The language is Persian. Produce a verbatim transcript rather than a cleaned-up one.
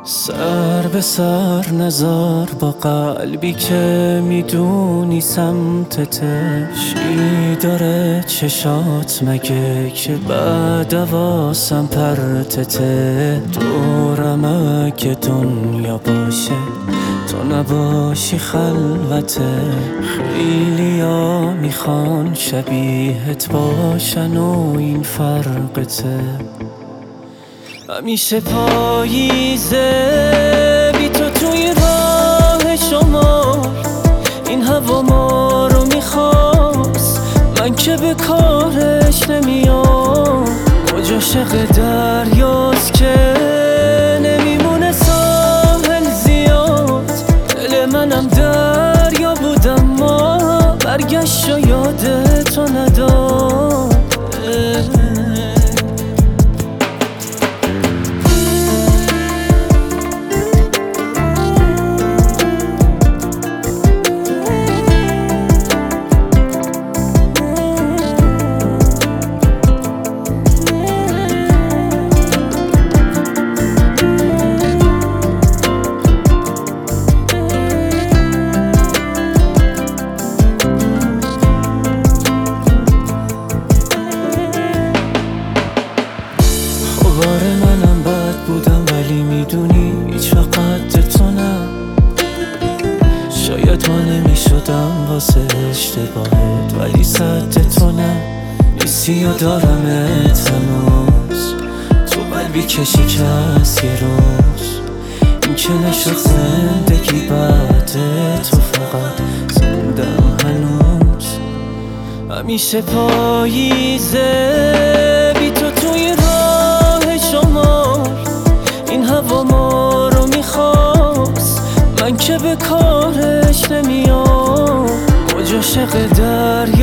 سر به سر نزار با قلبی که میدونی سمتته. چی داره چشات مگه که بعد واسم پرتته. دورم اگه دنیا باشه تو نباشی خلوته. خیلی ها میخوان شبیهت باشن و این فرقته. همیشه پاییزه بی تو توی راه شما. این هوا ما رو میخواست من که به کارش نمیام. موج عاشق دریاست که نمیمونه ساحل زیاد. دل منم دریا بودم ما برگشت و یادتو نداد. باره منم بد بودم ولی میدونی هیچ وقت تو نه. شاید ما نمیشدم واسه اشتباهت ولی صد تو نه. نیستی و دارمت هنوز تو قلبی که شکست یه روز. این که نشد زندگی بعد تو فقط زندم هنوز. همیشه پاییزه بی تو توی شما. این هوا ما رو میخواست من که به کارش نمیام. موج عاشق دریا